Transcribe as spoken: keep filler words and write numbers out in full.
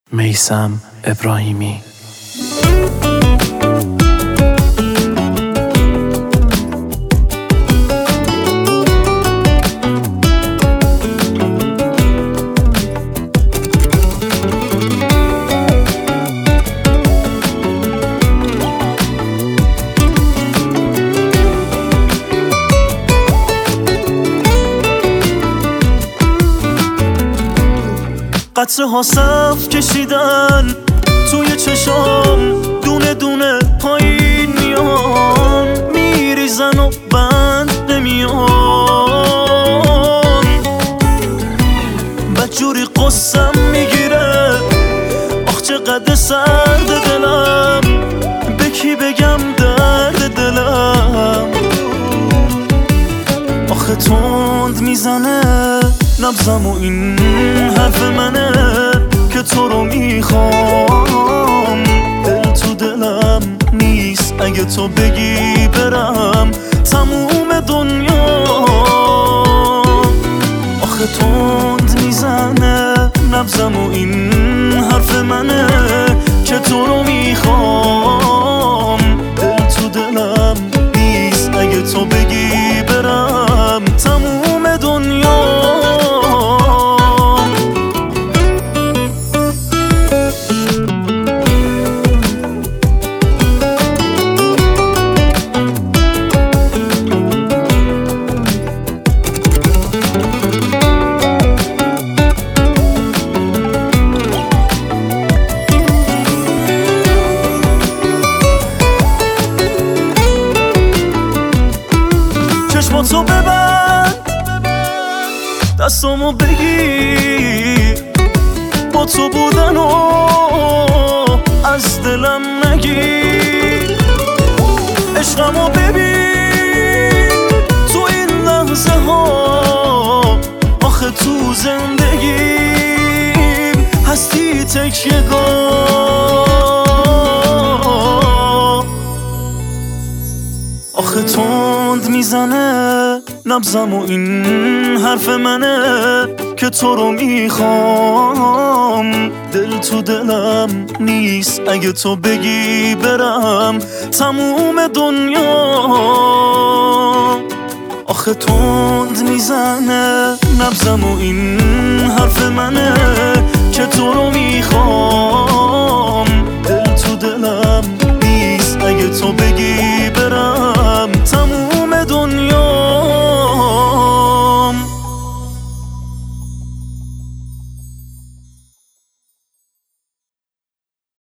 میثم ابراهیمی. قطره ها صف کشیدن توی چشام، دونه دونه پایین میان، میریزن و بند نمیان. بدجوری قصم میگیره، آخ چقدر سرد دلم، به کی بگم درد دلم. آخه تند میزنه نبضم و این حرف منه که تو رو میخوام. دل تو دلم نیست اگه تو بگی برم تموم دنیا. آخه تند میزنه نبضم و این حرف منه که تو رو میخوام. دل تو دلم نیست اگه تو بگی برم تموم دنیا. چشماتو ببند، دستامو بگیر، با تو بودن و از دلم نگیر. عشقمو ببین تو این لحظه ها، آخه تو زندگیم هستی تکیه‌گاه. آخه تند میزنه نبضم و این حرف منه که تو رو میخوام. دل تو دلم نیست اگه تو بگی برم تموم دنیا. آخه تند میزنه نبضم و این حرف منه که تو رو